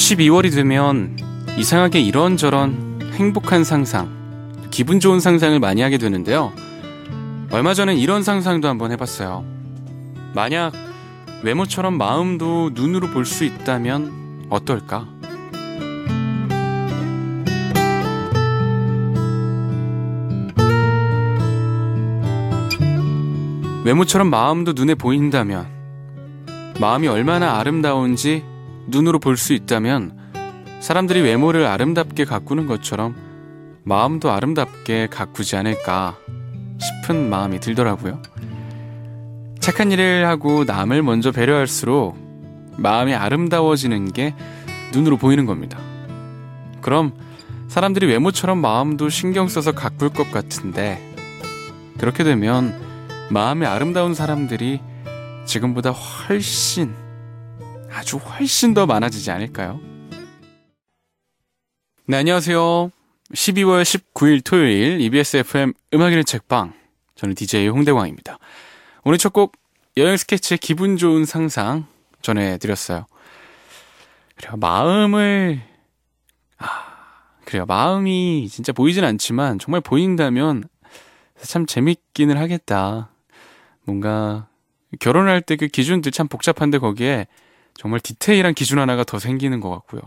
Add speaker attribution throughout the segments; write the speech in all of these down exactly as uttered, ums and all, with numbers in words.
Speaker 1: 십이월이 되면 이상하게 이런저런 행복한 상상, 기분 좋은 상상을 많이 하게 되는데요. 얼마 전엔 이런 상상도 한번 해봤어요. 만약 외모처럼 마음도 눈으로 볼 수 있다면 어떨까? 외모처럼 마음도 눈에 보인다면, 마음이 얼마나 아름다운지 눈으로 볼 수 있다면 사람들이 외모를 아름답게 가꾸는 것처럼 마음도 아름답게 가꾸지 않을까 싶은 마음이 들더라고요. 착한 일을 하고 남을 먼저 배려할수록 마음이 아름다워지는 게 눈으로 보이는 겁니다. 그럼 사람들이 외모처럼 마음도 신경 써서 가꿀 것 같은데, 그렇게 되면 마음이 아름다운 사람들이 지금보다 훨씬, 아주 훨씬 더 많아지지 않을까요? 네, 안녕하세요. 십이월 십구일 토요일 이비에스 에프엠 음악이는 책방, 저는 디제이 홍대광입니다. 오늘 첫 곡 여행 스케치의 기분 좋은 상상 전해드렸어요. 그래요, 마음을 아 그래요 마음이 진짜 보이진 않지만 정말 보인다면 참 재밌기는 하겠다. 뭔가 결혼할 때 그 기준들 참 복잡한데 거기에 정말 디테일한 기준 하나가 더 생기는 것 같고요.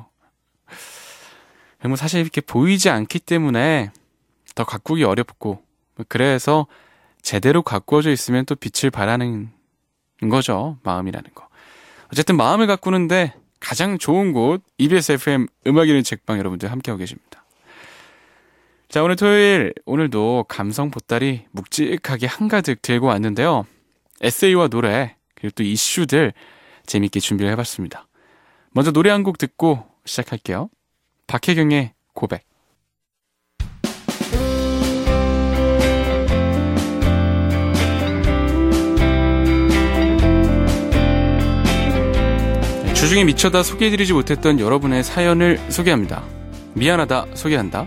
Speaker 1: 뭐 사실 이렇게 보이지 않기 때문에 더 가꾸기 어렵고, 그래서 제대로 가꾸어져 있으면 또 빛을 발하는 거죠, 마음이라는 거. 어쨌든 마음을 가꾸는데 가장 좋은 곳 이비에스 에프엠 음악이는 책방, 여러분들 함께하고 계십니다. 자, 오늘 토요일, 오늘도 감성 보따리 묵직하게 한가득 들고 왔는데요. 에세이와 노래, 그리고 또 이슈들 재밌게 준비를 해봤습니다. 먼저 노래 한 곡 듣고 시작할게요. 박혜경의 고백. 주중에 미쳐다 소개해드리지 못했던 여러분의 사연을 소개합니다. 미안하다 소개한다.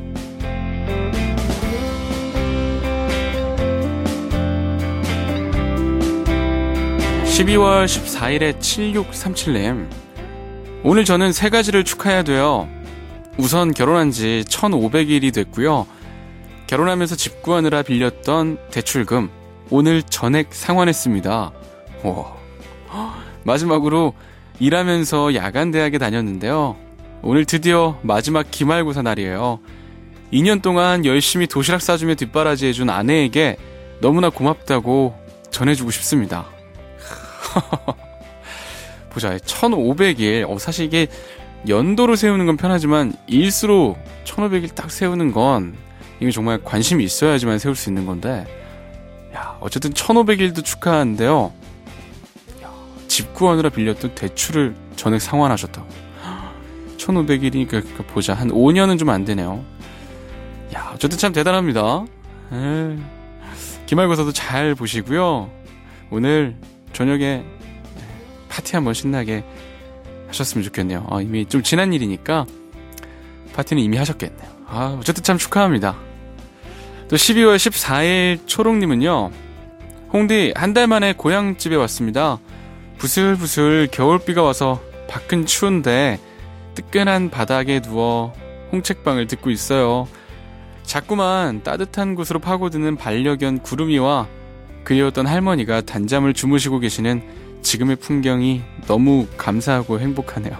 Speaker 1: 십이월 십사일에 칠육삼칠님, 오늘 저는 세 가지를 축하해야 돼요. 우선 결혼한 지 천오백일이 됐고요. 결혼하면서 집 구하느라 빌렸던 대출금 오늘 전액 상환했습니다. 오. 마지막으로 일하면서 야간 대학에 다녔는데요. 오늘 드디어 마지막 기말고사 날이에요. 이 년 동안 열심히 도시락 싸주며 뒷바라지 해준 아내에게 너무나 고맙다고 전해주고 싶습니다. 보자, 천오백일. 어, 사실 이게 연도로 세우는 건 편하지만 일수로 천오백일 딱 세우는 건 이게 정말 관심이 있어야지만 세울 수 있는 건데, 야, 어쨌든 천오백일도 축하하는데요. 야, 집 구하느라 빌렸던 대출을 전액 상환하셨다고. 천오백일이니까 보자, 한 오 년은 좀 안 되네요. 야, 어쨌든 참 대단합니다. 에이, 기말고사도 잘 보시고요. 오늘 저녁에 파티 한번 신나게 하셨으면 좋겠네요. 아, 이미 좀 지난 일이니까 파티는 이미 하셨겠네요. 아, 어쨌든 참 축하합니다. 또 십이월 십사일 초롱님은요, 홍디 한 달 만에 고향집에 왔습니다. 부슬부슬 겨울비가 와서 밖은 추운데 뜨끈한 바닥에 누워 홍책방을 듣고 있어요. 자꾸만 따뜻한 곳으로 파고드는 반려견 구름이와 그리웠던 할머니가 단잠을 주무시고 계시는 지금의 풍경이 너무 감사하고 행복하네요.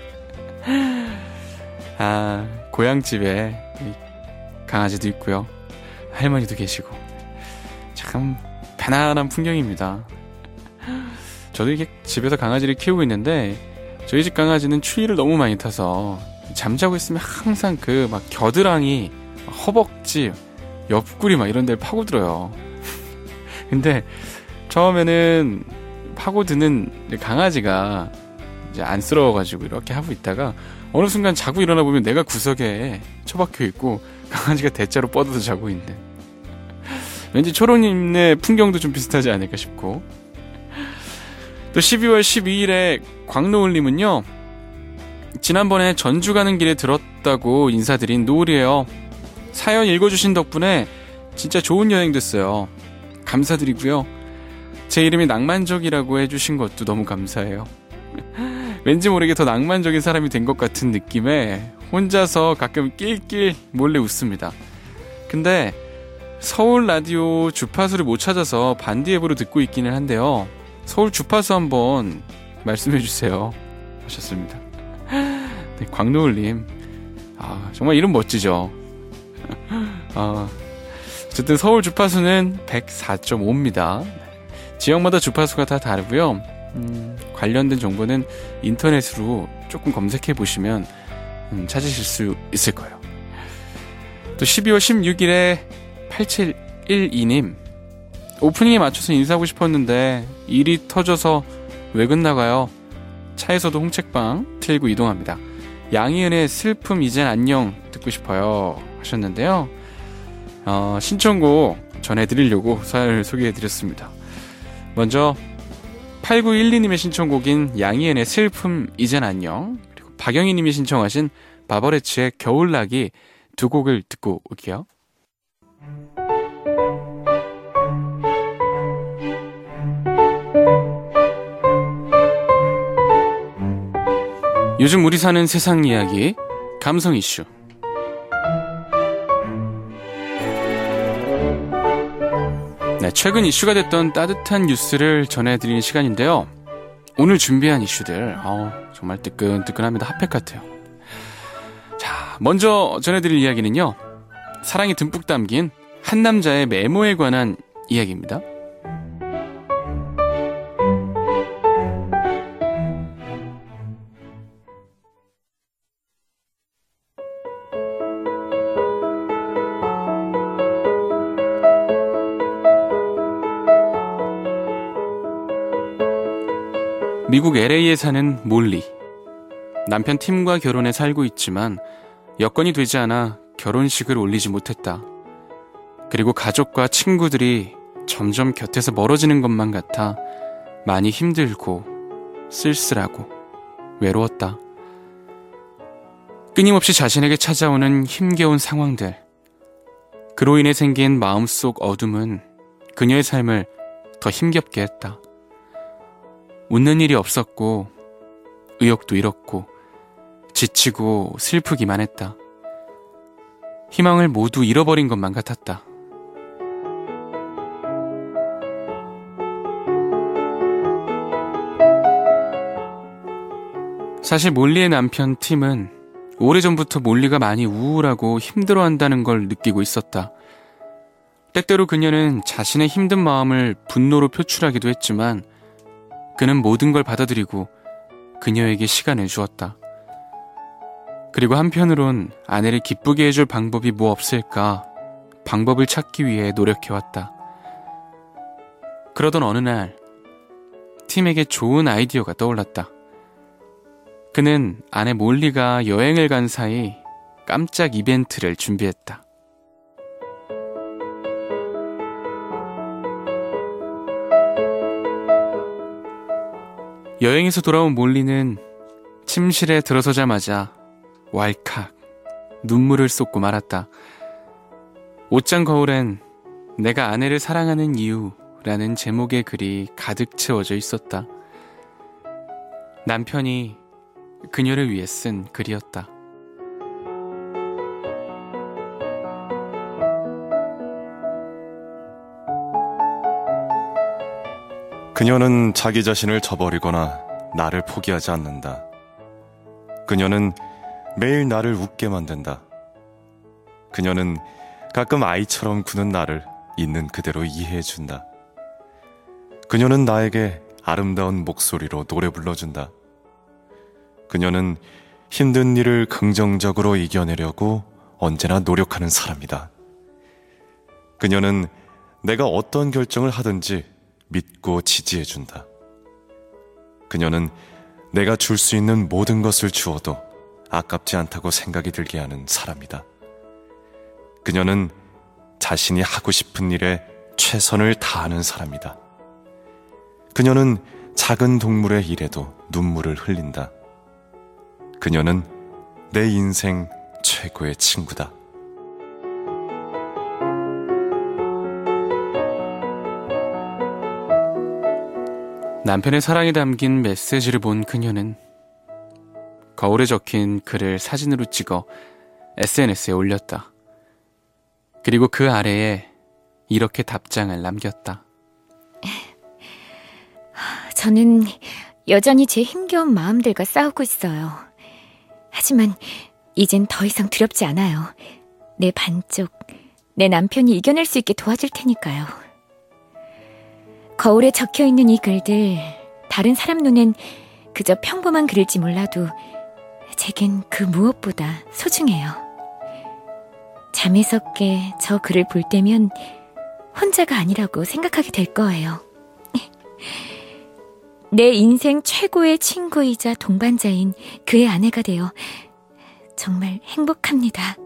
Speaker 1: 아, 고향집에 강아지도 있고요, 할머니도 계시고 참 편안한 풍경입니다. 저도 이게 집에서 강아지를 키우고 있는데 저희 집 강아지는 추위를 너무 많이 타서 잠자고 있으면 항상 그 막 겨드랑이, 허벅지, 옆구리 막 이런 데를 파고들어요. 근데 처음에는 파고드는 강아지가 이제 안쓰러워가지고 이렇게 하고 있다가 어느 순간 자고 일어나 보면 내가 구석에 처박혀 있고 강아지가 대자로 뻗어서 자고 있는, 왠지 초롱님의 풍경도 좀 비슷하지 않을까 싶고. 또 십이월 십이일에 광노을님은요, 지난번에 전주 가는 길에 들었다고 인사드린 노을이에요. 사연 읽어주신 덕분에 진짜 좋은 여행 됐어요. 감사드리고요. 제 이름이 낭만적이라고 해주신 것도 너무 감사해요. 왠지 모르게 더 낭만적인 사람이 된 것 같은 느낌에 혼자서 가끔 낄낄 몰래 웃습니다. 근데 서울 라디오 주파수를 못 찾아서 반디 앱으로 듣고 있기는 한데요. 서울 주파수 한번 말씀해 주세요 하셨습니다. 네, 광노을님, 아, 정말 이름 멋지죠. 아, 어쨌든 서울 주파수는 백사 점 오입니다. 지역마다 주파수가 다 다르고요. 음, 관련된 정보는 인터넷으로 조금 검색해 보시면 음, 찾으실 수 있을 거예요. 또 십이월 십육일에 팔칠일이님, 오프닝에 맞춰서 인사하고 싶었는데 일이 터져서 외근 나가요. 차에서도 홍책방 틀고 이동합니다. 양희은의 슬픔 이젠 안녕 듣고 싶어요 하셨는데요. 어, 신청곡 전해드리려고 사연을 소개해드렸습니다. 먼저 팔구일이님의 신청곡인 양희은의 슬픔 이젠 안녕, 그리고 박영희님이 신청하신 바버레츠의 겨울나기 두 곡을 듣고 올게요. 요즘 우리 사는 세상 이야기, 감성 이슈. 네, 최근 이슈가 됐던 따뜻한 뉴스를 전해드리는 시간인데요. 오늘 준비한 이슈들, 어, 정말 뜨끈뜨끈합니다. 핫팩 같아요. 자, 먼저 전해드릴 이야기는요, 사랑이 듬뿍 담긴 한 남자의 메모에 관한 이야기입니다. 미국 엘에이에 사는 몰리. 남편 팀과 결혼해 살고 있지만 여건이 되지 않아 결혼식을 올리지 못했다. 그리고 가족과 친구들이 점점 곁에서 멀어지는 것만 같아 많이 힘들고 쓸쓸하고 외로웠다. 끊임없이 자신에게 찾아오는 힘겨운 상황들. 그로 인해 생긴 마음속 어둠은 그녀의 삶을 더 힘겹게 했다. 웃는 일이 없었고 의욕도 잃었고 지치고 슬프기만 했다. 희망을 모두 잃어버린 것만 같았다. 사실 몰리의 남편 팀은 오래전부터 몰리가 많이 우울하고 힘들어한다는 걸 느끼고 있었다. 때때로 그녀는 자신의 힘든 마음을 분노로 표출하기도 했지만 그는 모든 걸 받아들이고 그녀에게 시간을 주었다. 그리고 한편으론 아내를 기쁘게 해줄 방법이 뭐 없을까 방법을 찾기 위해 노력해왔다. 그러던 어느 날 팀에게 좋은 아이디어가 떠올랐다. 그는 아내 몰리가 여행을 간 사이 깜짝 이벤트를 준비했다. 여행에서 돌아온 몰리는 침실에 들어서자마자 왈칵 눈물을 쏟고 말았다. 옷장 거울엔 내가 아내를 사랑하는 이유라는 제목의 글이 가득 채워져 있었다. 남편이 그녀를 위해 쓴 글이었다.
Speaker 2: 그녀는 자기 자신을 저버리거나 나를 포기하지 않는다. 그녀는 매일 나를 웃게 만든다. 그녀는 가끔 아이처럼 구는 나를 있는 그대로 이해해준다. 그녀는 나에게 아름다운 목소리로 노래 불러준다. 그녀는 힘든 일을 긍정적으로 이겨내려고 언제나 노력하는 사람이다. 그녀는 내가 어떤 결정을 하든지 믿고 지지해준다. 그녀는 내가 줄 수 있는 모든 것을 주어도 아깝지 않다고 생각이 들게 하는 사람이다. 그녀는 자신이 하고 싶은 일에 최선을 다하는 사람이다. 그녀는 작은 동물의 일에도 눈물을 흘린다. 그녀는 내 인생 최고의 친구다.
Speaker 1: 남편의 사랑이 담긴 메시지를 본 그녀는 거울에 적힌 글을 사진으로 찍어 에스엔에스에 올렸다. 그리고 그 아래에 이렇게 답장을 남겼다.
Speaker 3: 저는 여전히 제 힘겨운 마음들과 싸우고 있어요. 하지만 이젠 더 이상 두렵지 않아요. 내 반쪽, 내 남편이 이겨낼 수 있게 도와줄 테니까요. 거울에 적혀있는 이 글들, 다른 사람 눈엔 그저 평범한 글일지 몰라도 제겐 그 무엇보다 소중해요. 잠에서 깨 저 글을 볼 때면 혼자가 아니라고 생각하게 될 거예요. 내 인생 최고의 친구이자 동반자인 그의 아내가 되어 정말 행복합니다.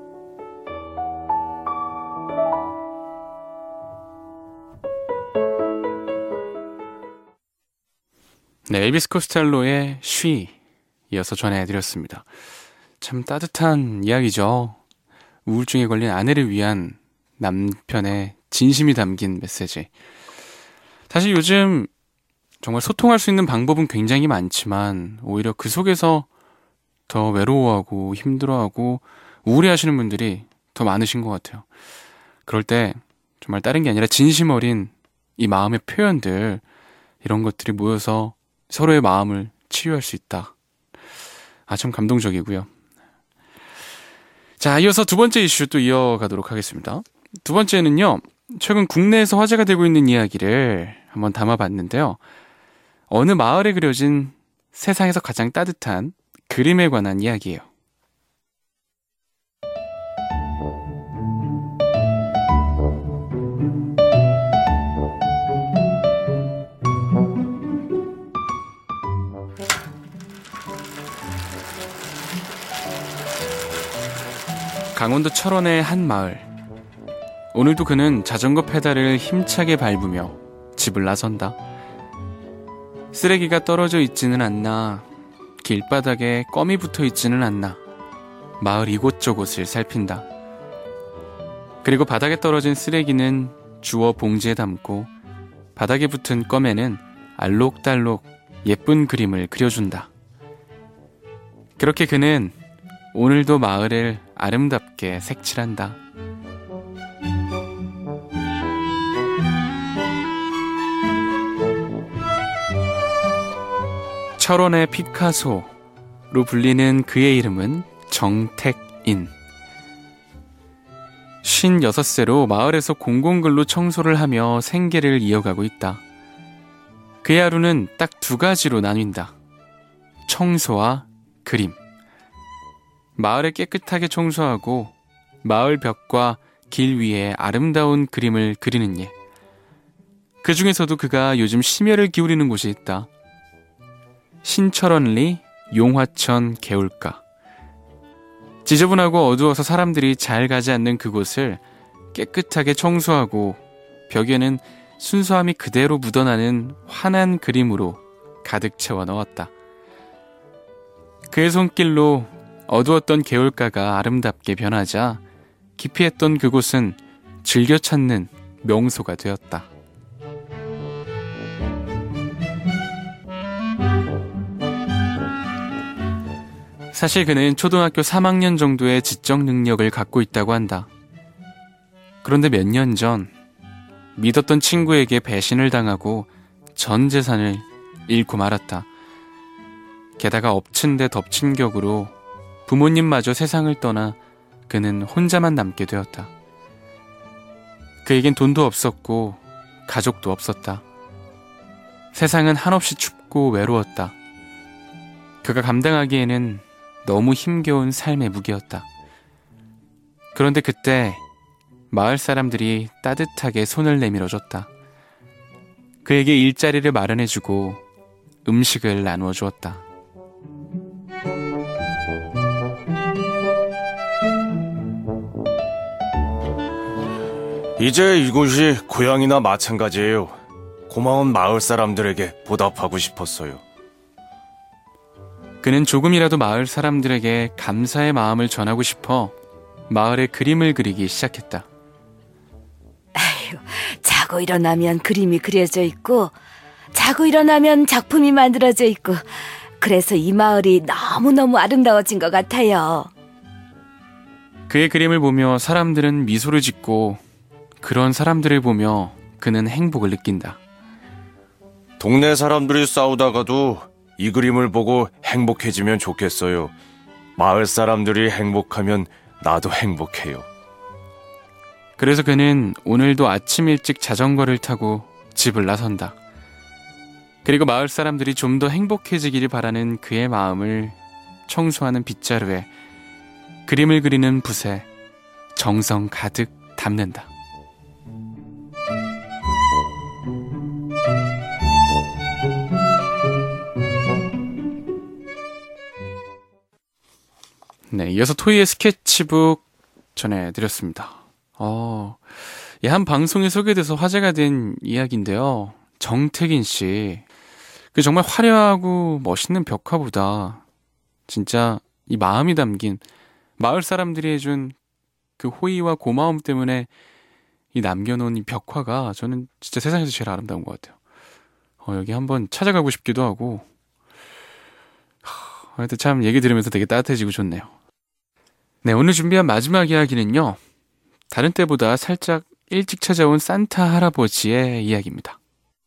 Speaker 1: 네, 엘비스 코스텔로의 쉬 이어서 전해드렸습니다. 참 따뜻한 이야기죠. 우울증에 걸린 아내를 위한 남편의 진심이 담긴 메시지. 사실 요즘 정말 소통할 수 있는 방법은 굉장히 많지만 오히려 그 속에서 더 외로워하고 힘들어하고 우울해하시는 분들이 더 많으신 것 같아요. 그럴 때 정말 다른 게 아니라 진심 어린 이 마음의 표현들, 이런 것들이 모여서 서로의 마음을 치유할 수 있다. 아, 참 감동적이고요. 자, 이어서 두 번째 이슈 또 이어가도록 하겠습니다. 두 번째는요, 최근 국내에서 화제가 되고 있는 이야기를 한번 담아봤는데요. 어느 마을에 그려진 세상에서 가장 따뜻한 그림에 관한 이야기예요. 강원도 철원의 한 마을. 오늘도 그는 자전거 페달을 힘차게 밟으며 집을 나선다. 쓰레기가 떨어져 있지는 않나, 길바닥에 껌이 붙어 있지는 않나, 마을 이곳저곳을 살핀다. 그리고 바닥에 떨어진 쓰레기는 주워 봉지에 담고 바닥에 붙은 껌에는 알록달록 예쁜 그림을 그려준다. 그렇게 그는 오늘도 마을을 아름답게 색칠한다. 철원의 피카소로 불리는 그의 이름은 정택인. 쉰여섯 세로 마을에서 공공근로 청소를 하며 생계를 이어가고 있다. 그의 하루는 딱 두 가지로 나뉜다. 청소와 그림. 마을을 깨끗하게 청소하고 마을 벽과 길 위에 아름다운 그림을 그리는 일. 그 중에서도 그가 요즘 심혈을 기울이는 곳이 있다. 신철원리 용화천 개울가. 지저분하고 어두워서 사람들이 잘 가지 않는 그곳을 깨끗하게 청소하고 벽에는 순수함이 그대로 묻어나는 환한 그림으로 가득 채워 넣었다. 그의 손길로 어두웠던 개울가가 아름답게 변하자 기피했던 그곳은 즐겨 찾는 명소가 되었다. 사실 그는 초등학교 삼 학년 정도의 지적 능력을 갖고 있다고 한다. 그런데 몇 년 전 믿었던 친구에게 배신을 당하고 전 재산을 잃고 말았다. 게다가 엎친 데 덮친 격으로 부모님마저 세상을 떠나 그는 혼자만 남게 되었다. 그에겐 돈도 없었고 가족도 없었다. 세상은 한없이 춥고 외로웠다. 그가 감당하기에는 너무 힘겨운 삶의 무게였다. 그런데 그때 마을 사람들이 따뜻하게 손을 내밀어줬다. 그에게 일자리를 마련해주고 음식을 나누어 주었다.
Speaker 2: 이제 이곳이 고향이나 마찬가지예요. 고마운 마을 사람들에게 보답하고 싶었어요.
Speaker 1: 그는 조금이라도 마을 사람들에게 감사의 마음을 전하고 싶어 마을에 그림을 그리기 시작했다.
Speaker 4: 아휴, 자고 일어나면 그림이 그려져 있고 자고 일어나면 작품이 만들어져 있고 그래서 이 마을이 너무너무 아름다워진 것 같아요.
Speaker 1: 그의 그림을 보며 사람들은 미소를 짓고 그런 사람들을 보며 그는 행복을 느낀다.
Speaker 2: 동네 사람들이 싸우다가도 이 그림을 보고 행복해지면 좋겠어요. 마을 사람들이 행복하면 나도 행복해요.
Speaker 1: 그래서 그는 오늘도 아침 일찍 자전거를 타고 집을 나선다. 그리고 마을 사람들이 좀 더 행복해지기를 바라는 그의 마음을 청소하는 빗자루에 그림을 그리는 붓에 정성 가득 담는다. 네, 이어서 토이의 스케치북 전해드렸습니다. 어, 예, 한 방송에 소개돼서 화제가 된 이야기인데요. 정태긴 씨. 그 정말 화려하고 멋있는 벽화보다 진짜 이 마음이 담긴 마을 사람들이 해준 그 호의와 고마움 때문에 이 남겨놓은 이 벽화가 저는 진짜 세상에서 제일 아름다운 것 같아요. 어, 여기 한번 찾아가고 싶기도 하고, 하, 하여튼 참 얘기 들으면서 되게 따뜻해지고 좋네요. 네, 오늘 준비한 마지막 이야기는요, 다른 때보다 살짝 일찍 찾아온 산타 할아버지의 이야기입니다.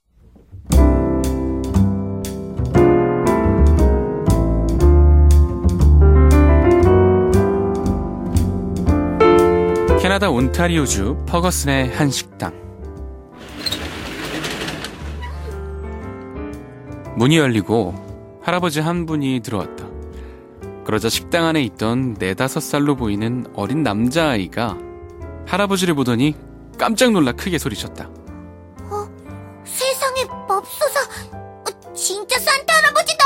Speaker 1: 캐나다 온타리오주 퍼거슨의 한 식당. 문이 열리고 할아버지 한 분이 들어왔다. 그러자 식당 안에 있던 네다섯 살로 보이는 어린 남자아이가 할아버지를 보더니 깜짝 놀라 크게 소리쳤다.
Speaker 5: 어, 세상에 맙소사, 어, 진짜 산타 할아버지다!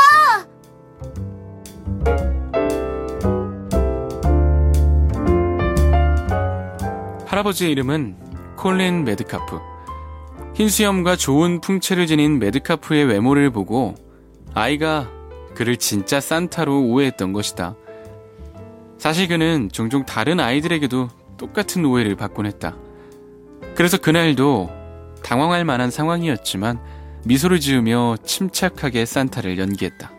Speaker 1: 할아버지의 이름은 콜린 메드카프. 흰 수염과 좋은 풍채를 지닌 메드카프의 외모를 보고 아이가 그를 진짜 산타로 오해했던 것이다. 사실 그는 종종 다른 아이들에게도 똑같은 오해를 받곤 했다. 그래서 그날도 당황할 만한 상황이었지만 미소를 지으며 침착하게 산타를 연기했다.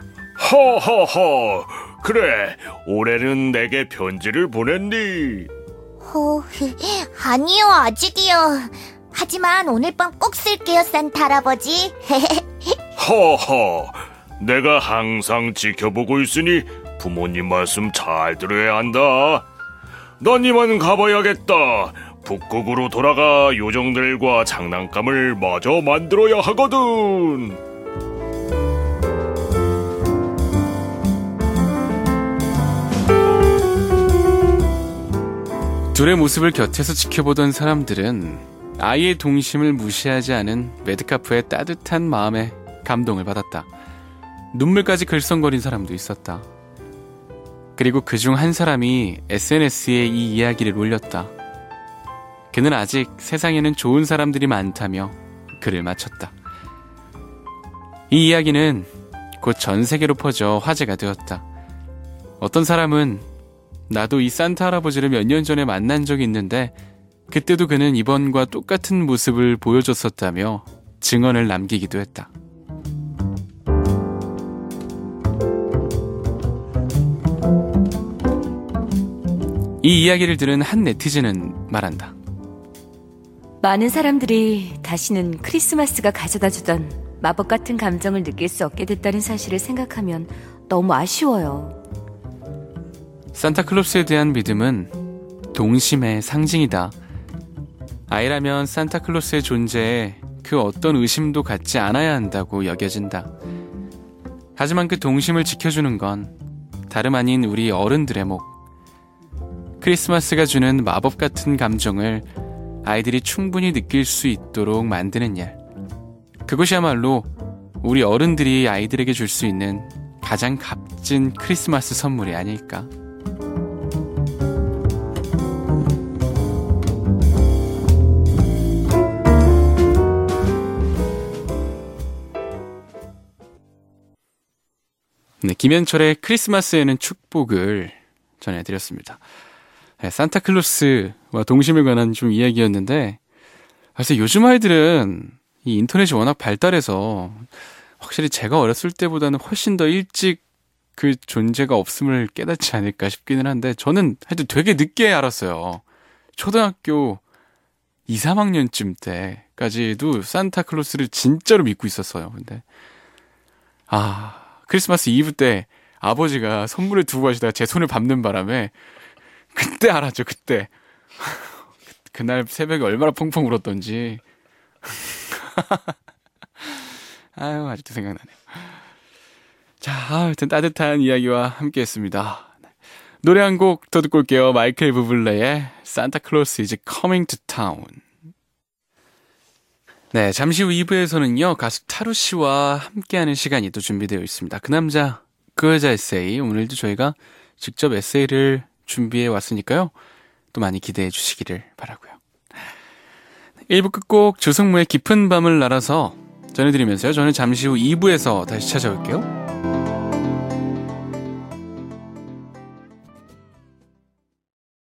Speaker 2: 허허허, 그래, 올해는 내게 편지를 보냈니?
Speaker 5: 어, 아니요, 아직이요. 하지만 오늘 밤 꼭 쓸게요, 산타 할아버지.
Speaker 2: 허허, 내가 항상 지켜보고 있으니 부모님 말씀 잘 들어야 한다. 난 이만 가봐야겠다. 북극으로 돌아가 요정들과 장난감을 마저 만들어야 하거든.
Speaker 1: 둘의 모습을 곁에서 지켜보던 사람들은 아이의 동심을 무시하지 않은 메드카프의 따뜻한 마음에 감동을 받았다. 눈물까지 글썽거린 사람도 있었다. 그리고 그중 한 사람이 에스엔에스에 이 이야기를 올렸다. 그는 아직 세상에는 좋은 사람들이 많다며 글을 마쳤다. 이 이야기는 곧 전 세계로 퍼져 화제가 되었다. 어떤 사람은 나도 이 산타 할아버지를 몇 년 전에 만난 적이 있는데 그때도 그는 이번과 똑같은 모습을 보여줬었다며 증언을 남기기도 했다. 이 이야기를 들은 한 네티즌은 말한다.
Speaker 4: 많은 사람들이 다시는 크리스마스가 가져다주던 마법 같은 감정을 느낄 수 없게 됐다는 사실을 생각하면 너무 아쉬워요.
Speaker 1: 산타클로스에 대한 믿음은 동심의 상징이다. 아이라면 산타클로스의 존재에 그 어떤 의심도 갖지 않아야 한다고 여겨진다. 하지만 그 동심을 지켜주는 건 다름 아닌 우리 어른들의 몫. 크리스마스가 주는 마법 같은 감정을 아이들이 충분히 느낄 수 있도록 만드는 일. 그것이야말로 우리 어른들이 아이들에게 줄 수 있는 가장 값진 크리스마스 선물이 아닐까. 네, 김현철의 크리스마스에는 축복을 전해드렸습니다. 네, 산타클로스와 동심에 관한 좀 이야기였는데, 사실 요즘 아이들은 이 인터넷이 워낙 발달해서 확실히 제가 어렸을 때보다는 훨씬 더 일찍 그 존재가 없음을 깨닫지 않을까 싶기는 한데, 저는 하여튼 되게 늦게 알았어요. 초등학교 이, 삼 학년쯤 때까지도 산타클로스를 진짜로 믿고 있었어요. 근데 아, 크리스마스 이브 때 아버지가 선물을 두고 가시다가 제 손을 밟는 바람에 그때 알았죠. 그때 그날 새벽에 얼마나 펑펑 울었던지. 아유, 아직도 생각나네요. 자, 하여튼 따뜻한 이야기와 함께 했습니다. 노래 한 곡 더 듣고 올게요. 마이클 부블레의 Santa Claus is Coming to Town. 네, 잠시 후 이 부에서는요, 가수 타루 씨와 함께하는 시간이 또 준비되어 있습니다. 그 남자, 그 여자 에세이. 오늘도 저희가 직접 에세이를 준비해 왔으니까요, 또 많이 기대해 주시기를 바라고요. 일 부 끝곡 조승무의 깊은 밤을 날아서 전해드리면서요, 저는 잠시 후 이 부에서 다시 찾아올게요.